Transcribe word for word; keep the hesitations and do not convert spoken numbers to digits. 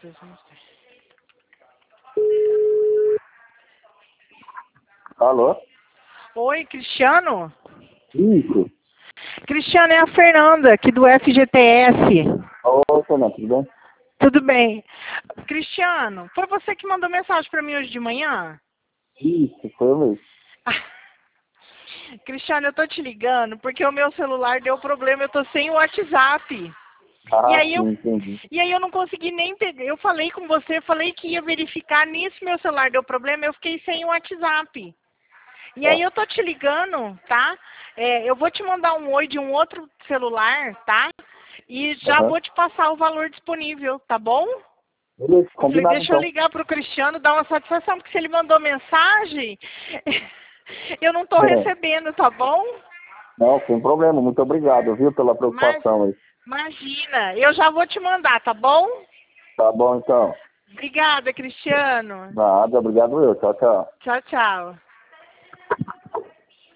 dois mil e dez. Alô? Oi, Cristiano? Isso. Cristiano, é a Fernanda, aqui do F G T S. Oi, Fernanda, tudo bem? Tudo bem. Cristiano, foi você que mandou mensagem para mim hoje de manhã? Isso, foi eu mesmo. Cristiano, eu tô te ligando porque o meu celular deu problema, eu tô sem o WhatsApp. Ah, E aí eu, sim, entendi. e aí eu não consegui nem pegar. Eu falei com você, falei que ia verificar, nisso meu celular deu problema, eu fiquei sem o WhatsApp. E aí Tá. eu tô te ligando, tá? É, eu vou te mandar um oi de um outro celular, tá? E já Aham. vou te passar o valor disponível, tá bom? Beleza, Eu falei, combinado deixa eu então. ligar pro Cristiano, dar uma satisfação, porque se ele mandou mensagem, eu não tô É. recebendo, tá bom? Não, sem problema, muito obrigado, viu, pela Mas, preocupação aí. imagina, eu já vou te mandar, tá bom? Tá bom então. Obrigada, Cristiano. Nada, obrigado eu. Tchau, tchau. Tchau, tchau.